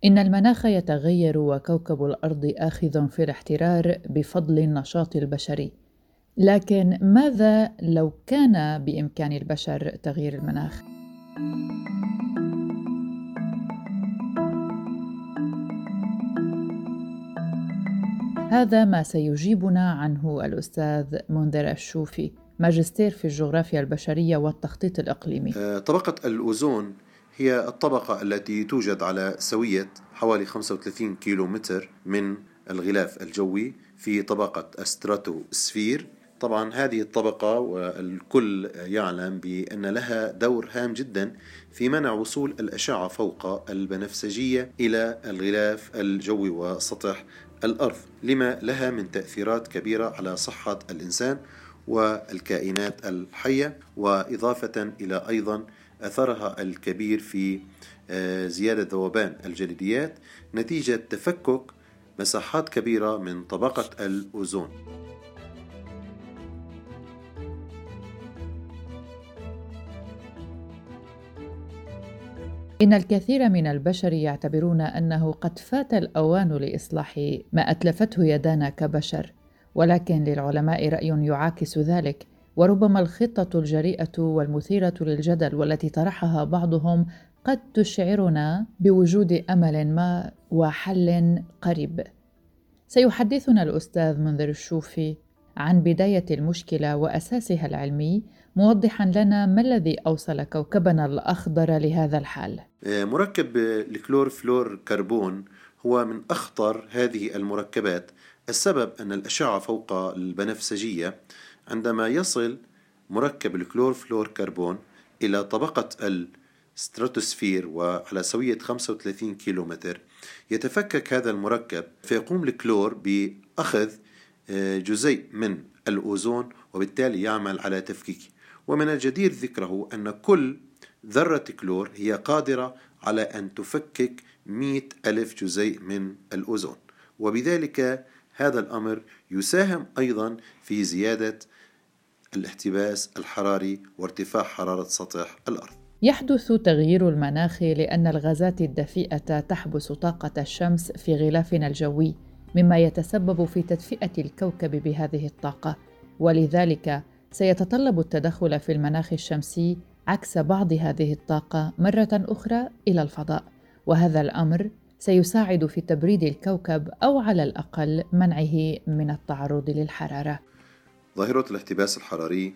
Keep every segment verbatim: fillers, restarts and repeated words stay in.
إن المناخ يتغير وكوكب الأرض آخذ في الاحترار بفضل النشاط البشري، لكن ماذا لو كان بإمكان البشر تغيير المناخ؟ هذا ما سيجيبنا عنه الأستاذ منذر الشوفي، ماجستير في الجغرافيا البشرية والتخطيط الإقليمي. طبقة الأوزون هي الطبقة التي توجد على سوية حوالي خمسة وثلاثين كيلو متر من الغلاف الجوي في طبقة الستراتوسفير. طبعا هذه الطبقة والكل يعلم بأن لها دور هام جدا في منع وصول الأشعة فوق البنفسجية إلى الغلاف الجوي وسطح الأرض، لما لها من تأثيرات كبيرة على صحة الإنسان والكائنات الحية، وإضافة إلى أيضا أثرها الكبير في زيادة ذوبان الجليديات نتيجة تفكك مساحات كبيرة من طبقة الأوزون. إن الكثير من البشر يعتبرون أنه قد فات الأوان لإصلاح ما أتلفته يدانا كبشر، ولكن للعلماء رأي يعاكس ذلك، وربما الخطة الجريئة والمثيرة للجدل والتي طرحها بعضهم قد تشعرنا بوجود أمل ما وحل قريب. سيحدثنا الأستاذ منذر الشوفي عن بداية المشكلة وأساسها العلمي، موضحا لنا ما الذي أوصل كوكبنا الأخضر لهذا الحال. مركب الكلورفلور كربون هو من أخطر هذه المركبات. السبب أن الأشعة فوق البنفسجية عندما يصل مركب الكلورفلور كربون إلى طبقة الستراتوسفير وعلى سوية خمسة وثلاثين كيلومتر يتفكك هذا المركب، فيقوم الكلور بأخذ جزيء من الأوزون وبالتالي يعمل على تفكيكه. ومن الجدير ذكره أن كل ذرة كلور هي قادرة على أن تفكك مئة ألف جزيء من الأوزون، وبذلك هذا الأمر يساهم أيضا في زيادة الاحتباس الحراري وارتفاع حرارة سطح الأرض. يحدث تغيير المناخ لأن الغازات الدفيئة تحبس طاقة الشمس في غلافنا الجوي، مما يتسبب في تدفئة الكوكب بهذه الطاقة، ولذلك سيتطلب التدخل في المناخ الشمسي عكس بعض هذه الطاقة مرة أخرى إلى الفضاء، وهذا الأمر سيساعد في تبريد الكوكب أو على الأقل منعه من التعرض للحرارة. ظاهرة الاحتباس الحراري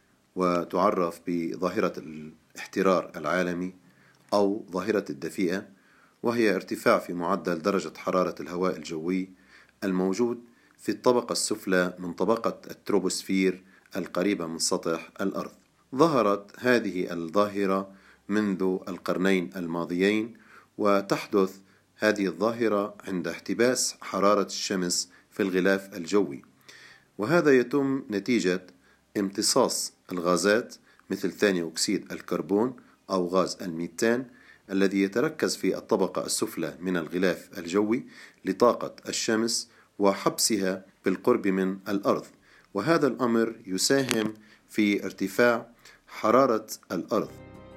وتعرف بظاهرة الاحترار العالمي أو ظاهرة الدفيئة، وهي ارتفاع في معدل درجة حرارة الهواء الجوي الموجود في الطبقة السفلى من طبقة التروبوسفير القريبة من سطح الأرض. ظهرت هذه الظاهرة منذ القرنين الماضيين، وتحدث هذه الظاهرة عند احتباس حرارة الشمس في الغلاف الجوي، وهذا يتم نتيجة امتصاص الغازات مثل ثاني أكسيد الكربون أو غاز الميثان الذي يتركز في الطبقة السفلى من الغلاف الجوي لطاقة الشمس وحبسها بالقرب من الأرض، وهذا الأمر يساهم في ارتفاع حرارة الأرض.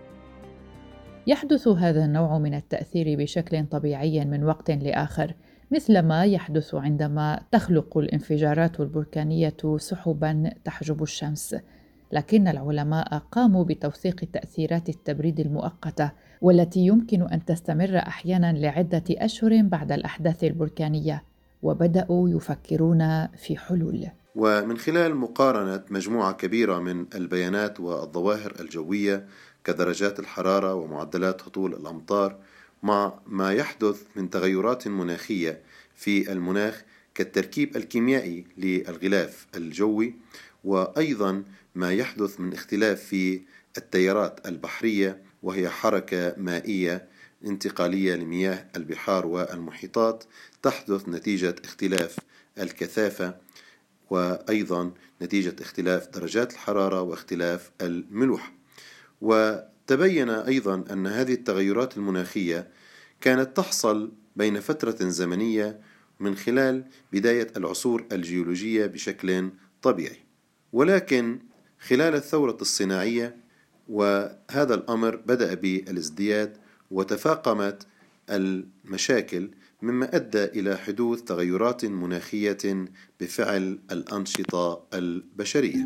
يحدث هذا النوع من التأثير بشكل طبيعي من وقت لآخر، مثل ما يحدث عندما تخلق الانفجارات البركانية سحباً تحجب الشمس، لكن العلماء قاموا بتوثيق تأثيرات التبريد المؤقتة والتي يمكن أن تستمر أحياناً لعدة أشهر بعد الأحداث البركانية، وبدأوا يفكرون في حلول. ومن خلال مقارنة مجموعة كبيرة من البيانات والظواهر الجوية كدرجات الحرارة ومعدلات هطول الأمطار مع ما يحدث من تغيرات مناخية في المناخ كالتركيب الكيميائي للغلاف الجوي، وأيضا ما يحدث من اختلاف في التيارات البحرية وهي حركة مائية انتقالية لمياه البحار والمحيطات تحدث نتيجة اختلاف الكثافة، وأيضا نتيجة اختلاف درجات الحرارة واختلاف الملوحة. وتبين أيضا أن هذه التغيرات المناخية كانت تحصل بين فترة زمنية من خلال بداية العصور الجيولوجية بشكل طبيعي، ولكن خلال الثورة الصناعية وهذا الأمر بدأ بالازدياد وتفاقمت المشاكل، مما أدى إلى حدوث تغيرات مناخية بفعل الأنشطة البشرية.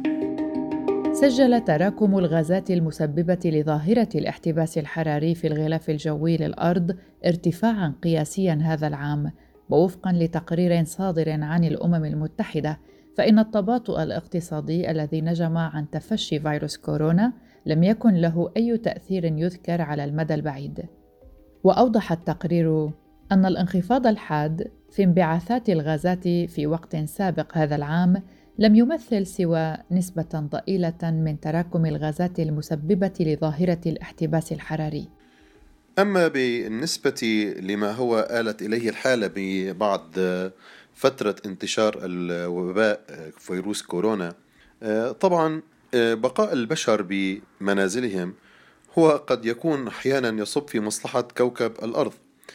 سجل تراكم الغازات المسببة لظاهرة الاحتباس الحراري في الغلاف الجوي للأرض ارتفاعاً قياسياً هذا العام، ووفقاً لتقرير صادر عن الأمم المتحدة، فإن التباطؤ الاقتصادي الذي نجم عن تفشي فيروس كورونا لم يكن له أي تأثير يذكر على المدى البعيد. وأوضح التقرير أن الانخفاض الحاد في انبعاثات الغازات في وقت سابق هذا العام لم يمثل سوى نسبة ضئيلة من تراكم الغازات المسببة لظاهرة الاحتباس الحراري. أما بالنسبة لما هو آلت إليه الحالة بعد فترة انتشار الوباء فيروس كورونا، طبعا بقاء البشر بمنازلهم هو قد يكون أحيانا يصب في مصلحة كوكب الأرض.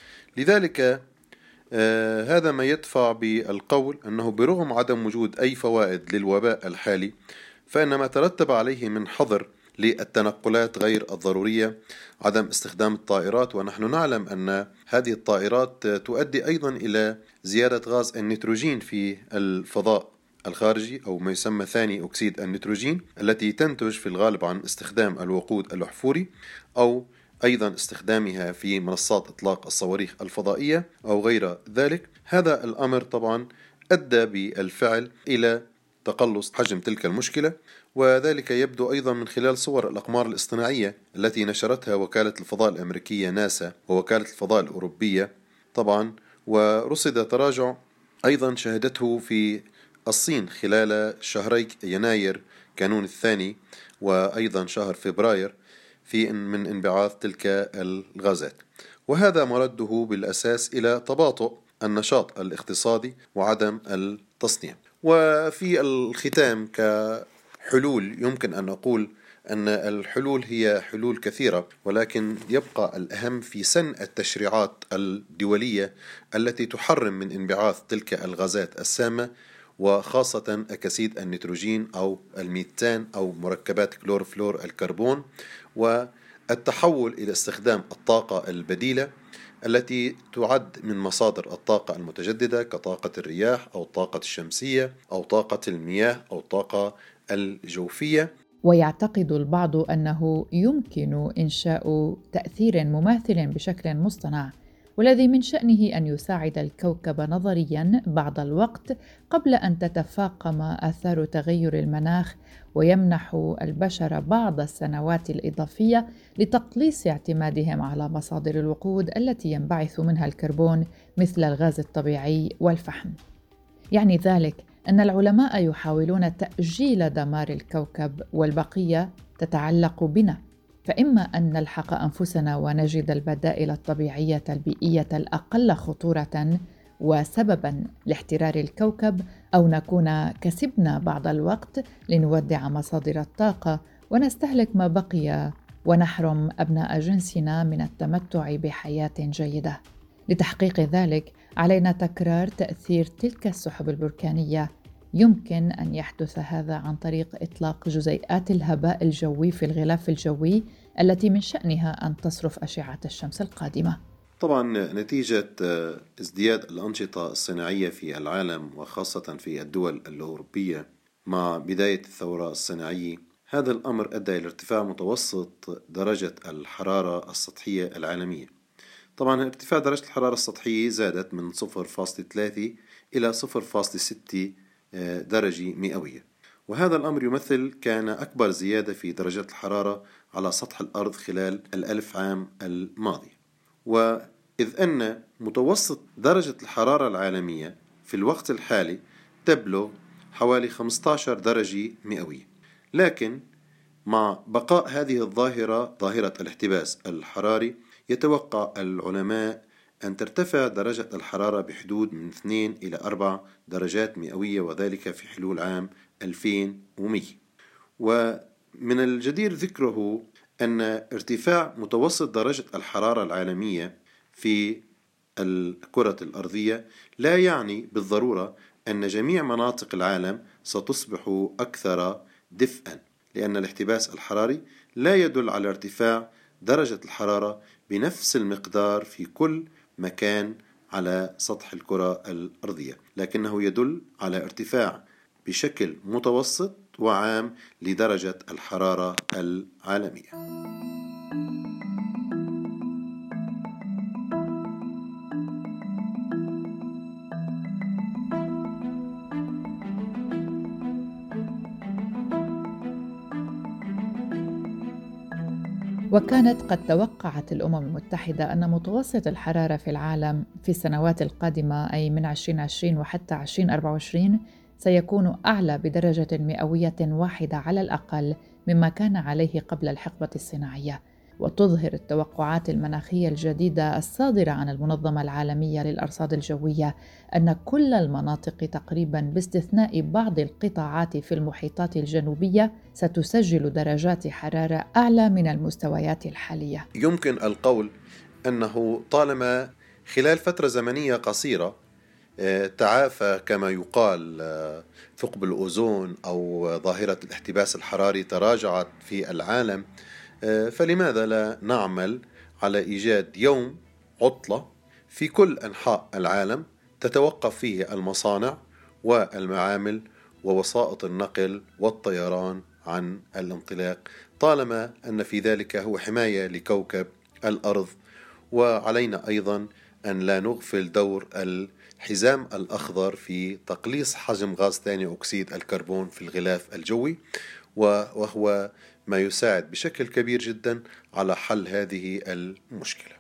لذلك آه هذا ما يدفع بالقول أنه برغم عدم وجود أي فوائد للوباء الحالي، فإن ما ترتب عليه من حظر للتنقلات غير الضرورية، عدم استخدام الطائرات، ونحن نعلم أن هذه الطائرات تؤدي أيضا إلى زيادة غاز النيتروجين في الفضاء الخارجي، أو ما يسمى ثاني أكسيد النيتروجين، التي تنتج في الغالب عن استخدام الوقود الأحفوري أو أيضا استخدامها في منصات إطلاق الصواريخ الفضائية أو غير ذلك. هذا الأمر طبعا أدى بالفعل إلى تقلص حجم تلك المشكلة، وذلك يبدو أيضا من خلال صور الأقمار الاصطناعية التي نشرتها وكالة الفضاء الأمريكية ناسا ووكالة الفضاء الأوروبية طبعا. ورصد تراجع أيضا شهدته في الصين خلال شهري يناير كانون الثاني وأيضا شهر فبراير في من انبعاث تلك الغازات، وهذا مرده بالأساس إلى تباطؤ النشاط الاقتصادي وعدم التصنيع. وفي الختام كحلول يمكن أن نقول أن الحلول هي حلول كثيرة، ولكن يبقى الأهم في سن التشريعات الدولية التي تحرم من انبعاث تلك الغازات السامة، وخاصة أكسيد النيتروجين أو الميثان أو مركبات كلوروفلور الكربون، والتحول إلى استخدام الطاقة البديلة التي تعد من مصادر الطاقة المتجددة كطاقة الرياح أو الطاقة الشمسية أو طاقة المياه أو الطاقة الجوفية. ويعتقد البعض أنه يمكن إنشاء تأثير مماثل بشكل مصطنع، والذي من شأنه أن يساعد الكوكب نظرياً بعض الوقت قبل أن تتفاقم آثار تغير المناخ، ويمنح البشر بعض السنوات الإضافية لتقليص اعتمادهم على مصادر الوقود التي ينبعث منها الكربون مثل الغاز الطبيعي والفحم. يعني ذلك أن العلماء يحاولون تأجيل دمار الكوكب، والبقية تتعلق بنا، فإما أن نلحق أنفسنا ونجد البدائل الطبيعية البيئية الأقل خطورة وسبباً لاحترار الكوكب، أو نكون كسبنا بعض الوقت لنودع مصادر الطاقة ونستهلك ما بقي ونحرم أبناء جنسنا من التمتع بحياة جيدة. لتحقيق ذلك علينا تكرار تأثير تلك السحب البركانية. يمكن أن يحدث هذا عن طريق إطلاق جزيئات الهباء الجوي في الغلاف الجوي التي من شأنها أن تصرف أشعة الشمس القادمة. طبعا نتيجة ازدياد الأنشطة الصناعية في العالم وخاصة في الدول الأوروبية مع بداية الثورة الصناعية، هذا الأمر أدى إلى ارتفاع متوسط درجة الحرارة السطحية العالمية. طبعا ارتفاع درجة الحرارة السطحية زادت من صفر فاصلة ثلاثة إلى صفر فاصلة ستة درجة مئوية، وهذا الأمر يمثل كان أكبر زيادة في درجة الحرارة على سطح الأرض خلال الألف عام الماضي. وإذ أن متوسط درجة الحرارة العالمية في الوقت الحالي تبلغ حوالي خمسة عشر درجة مئوية، لكن مع بقاء هذه الظاهرة ظاهرة الاحتباس الحراري يتوقع العلماء أن ترتفع درجة الحرارة بحدود من اثنين إلى أربع درجات مئوية، وذلك في حلول عام ألفين ومئة. ومن الجدير ذكره أن ارتفاع متوسط درجة الحرارة العالمية في الكرة الأرضية لا يعني بالضرورة أن جميع مناطق العالم ستصبح أكثر دفئا، لأن الاحتباس الحراري لا يدل على ارتفاع درجة الحرارة بنفس المقدار في كل مكان على سطح الكرة الأرضية، لكنه يدل على ارتفاع بشكل متوسط وعام لدرجة الحرارة العالمية. وكانت قد توقعت الأمم المتحدة أن متوسط الحرارة في العالم في السنوات القادمة، أي من عشرين عشرين وحتى عشرين أربعة وعشرين، سيكون أعلى بدرجة مئوية واحدة على الأقل مما كان عليه قبل الحقبة الصناعية. وتظهر التوقعات المناخية الجديدة الصادرة عن المنظمة العالمية للأرصاد الجوية أن كل المناطق تقريباً باستثناء بعض القطاعات في المحيطات الجنوبية ستسجل درجات حرارة أعلى من المستويات الحالية. يمكن القول أنه طالما خلال فترة زمنية قصيرة تعافى كما يقال ثقب الأوزون أو ظاهرة الاحتباس الحراري تراجعت في العالم، فلماذا لا نعمل على إيجاد يوم عطلة في كل أنحاء العالم تتوقف فيه المصانع والمعامل ووسائط النقل والطيران عن الانطلاق، طالما أن في ذلك هو حماية لكوكب الأرض. وعلينا أيضا أن لا نغفل دور الحزام الأخضر في تقليص حجم غاز ثاني أكسيد الكربون في الغلاف الجوي، وهو ما يساعد بشكل كبير جدا على حل هذه المشكلة.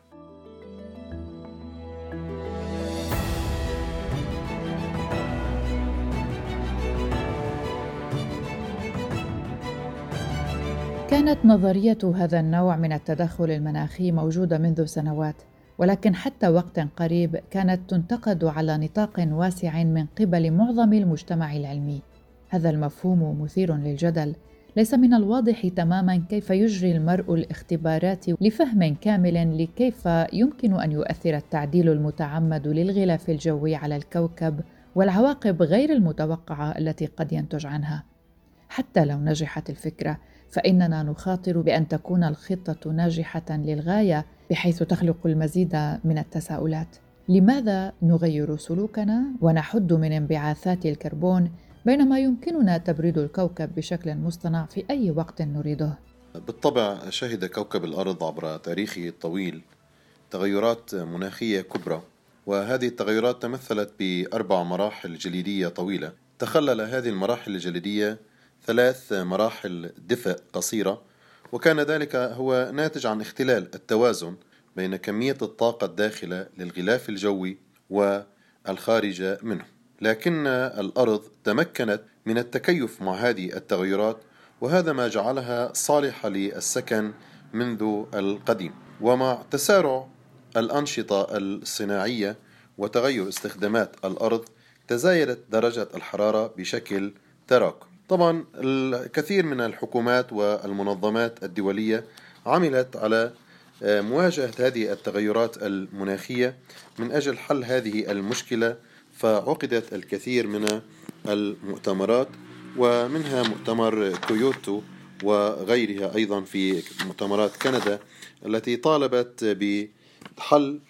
كانت نظرية هذا النوع من التدخل المناخي موجودة منذ سنوات، ولكن حتى وقت قريب كانت تنتقد على نطاق واسع من قبل معظم المجتمع العلمي. هذا المفهوم مثير للجدل. ليس من الواضح تماماً كيف يجري المرء الاختبارات لفهم كامل لكيف يمكن أن يؤثر التعديل المتعمد للغلاف الجوي على الكوكب والعواقب غير المتوقعة التي قد ينتج عنها. حتى لو نجحت الفكرة، فإننا نخاطر بأن تكون الخطة ناجحة للغاية بحيث تخلق المزيد من التساؤلات. لماذا نغير سلوكنا ونحد من انبعاثات الكربون بينما يمكننا تبريد الكوكب بشكل مصطنع في أي وقت نريده؟ بالطبع شهد كوكب الأرض عبر تاريخه الطويل تغيرات مناخية كبرى، وهذه التغيرات تمثلت بأربع مراحل جليدية طويلة. تخلل هذه المراحل الجليدية ثلاث مراحل دفء قصيرة، وكان ذلك هو ناتج عن اختلال التوازن بين كمية الطاقة الداخلة للغلاف الجوي والخارج منه. لكن الأرض تمكنت من التكيف مع هذه التغيرات، وهذا ما جعلها صالحة للسكن منذ القديم. ومع تسارع الأنشطة الصناعية وتغير استخدامات الأرض تزايدت درجة الحرارة بشكل تراكمي. طبعا الكثير من الحكومات والمنظمات الدولية عملت على مواجهة هذه التغيرات المناخية من أجل حل هذه المشكلة، فعقدت الكثير من المؤتمرات، ومنها مؤتمر كيوتو وغيرها أيضا في مؤتمرات كندا التي طالبت بحل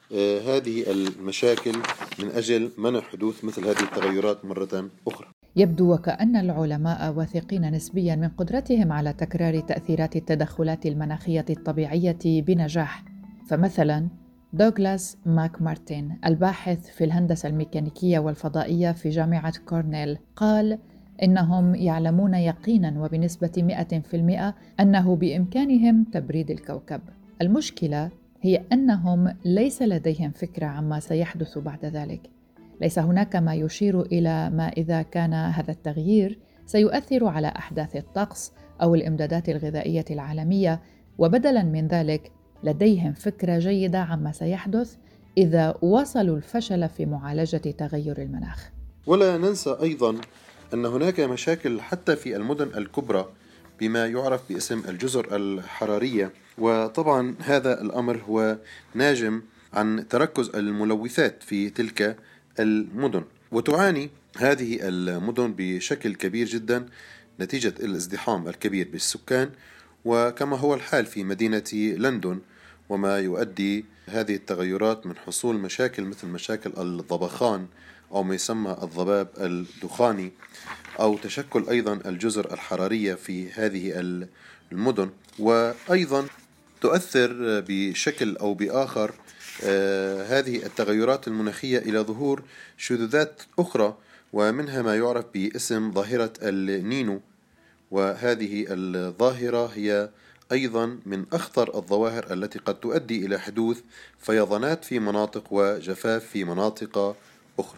هذه المشاكل من أجل منع حدوث مثل هذه التغيرات مرة أخرى. يبدو وكأن العلماء واثقين نسبياً من قدرتهم على تكرار تأثيرات التدخلات المناخية الطبيعية بنجاح. فمثلاً دوغلاس ماك مارتن الباحث في الهندسة الميكانيكية والفضائية في جامعة كورنيل قال إنهم يعلمون يقيناً وبنسبة مئة في المئة أنه بإمكانهم تبريد الكوكب. المشكلة هي أنهم ليس لديهم فكرة عما سيحدث بعد ذلك. ليس هناك ما يشير إلى ما إذا كان هذا التغيير سيؤثر على أحداث الطقس أو الإمدادات الغذائية العالمية، وبدلاً من ذلك لديهم فكرة جيدة عما سيحدث إذا وصلوا الفشل في معالجة تغير المناخ. ولا ننسى أيضاً أن هناك مشاكل حتى في المدن الكبرى بما يعرف باسم الجزر الحرارية، وطبعاً هذا الأمر هو ناجم عن تركز الملوثات في تلك المدن، وتعاني هذه المدن بشكل كبير جدا نتيجة الازدحام الكبير بالسكان، وكما هو الحال في مدينة لندن وما يؤدي هذه التغيرات من حصول مشاكل مثل مشاكل الضبخان أو ما يسمى الضباب الدخاني، أو تشكل أيضا الجزر الحرارية في هذه المدن. وأيضا تؤثر بشكل أو بآخر هذه التغيرات المناخية إلى ظهور شذوذات أخرى، ومنها ما يعرف باسم ظاهرة النينو. وهذه الظاهرة هي أيضا من أخطر الظواهر التي قد تؤدي إلى حدوث فيضانات في مناطق وجفاف في مناطق أخرى.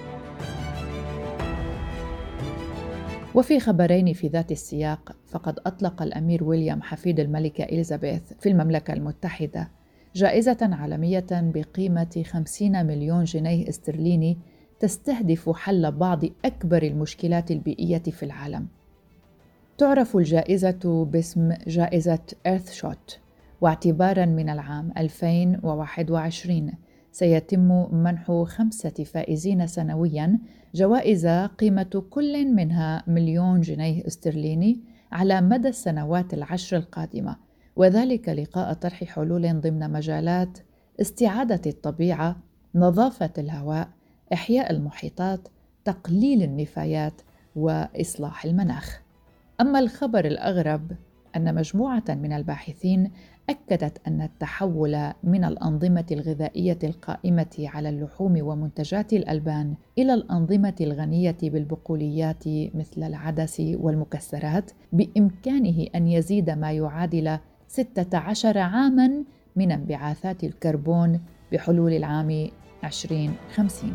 وفي خبرين في ذات السياق، فقد أطلق الأمير ويليام حفيد الملكة إليزابيث في المملكة المتحدة جائزة عالمية بقيمة خمسين مليون جنيه استرليني تستهدف حل بعض أكبر المشكلات البيئية في العالم. تعرف الجائزة باسم جائزة إيرثشوت، واعتباراً من العام ألفين وواحد وعشرين سيتم منح خمسة فائزين سنوياً جوائز قيمة كل منها مليون جنيه استرليني على مدى السنوات العشر القادمة، وذلك لقاء طرح حلول ضمن مجالات استعادة الطبيعة، نظافة الهواء، إحياء المحيطات، تقليل النفايات، وإصلاح المناخ. أما الخبر الأغرب أن مجموعة من الباحثين أكدت أن التحول من الأنظمة الغذائية القائمة على اللحوم ومنتجات الألبان إلى الأنظمة الغنية بالبقوليات مثل العدس والمكسرات بإمكانه أن يزيد ما يعادل ستة عشر عاماً من انبعاثات الكربون بحلول العام عشرين خمسين.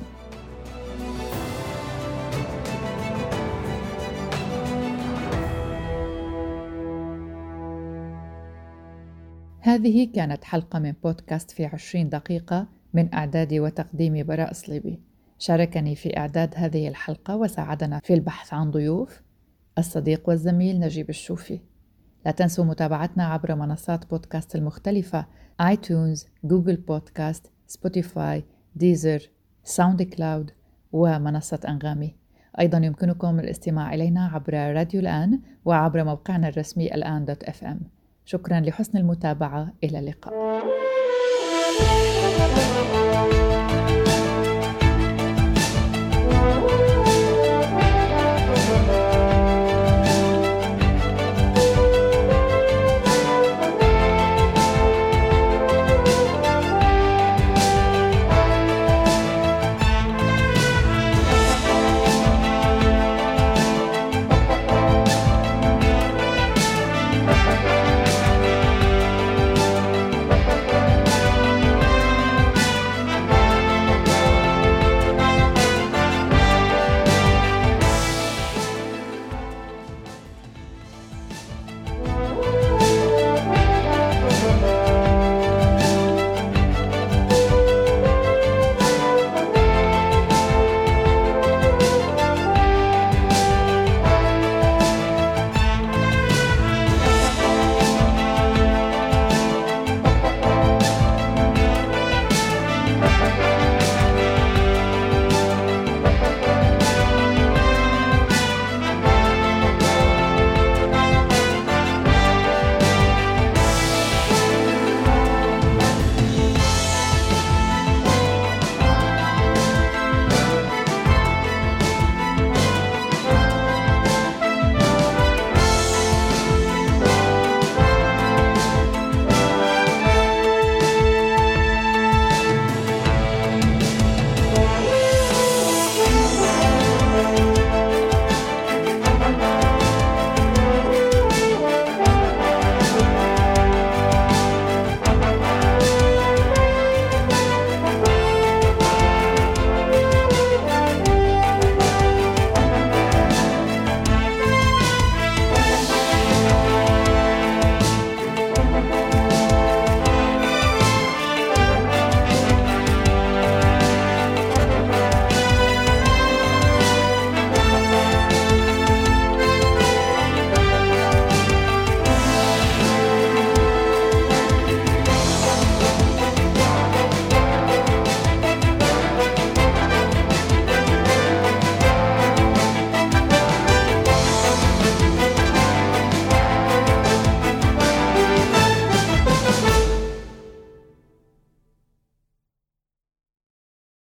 هذه كانت حلقة من بودكاست في عشرين دقيقة من إعداد وتقديم براء صليبي. شاركني في إعداد هذه الحلقة وساعدنا في البحث عن ضيوف الصديق والزميل نجيب الشوفي. لا تنسوا متابعتنا عبر منصات بودكاست المختلفة: آيتونز، جوجل بودكاست، سبوتيفاي، ديزر، ساوند كلاود ومنصة أنغامي. أيضا يمكنكم الاستماع إلينا عبر راديو الآن وعبر موقعنا الرسمي الآن دوت اف ام. شكرا لحسن المتابعة، إلى اللقاء.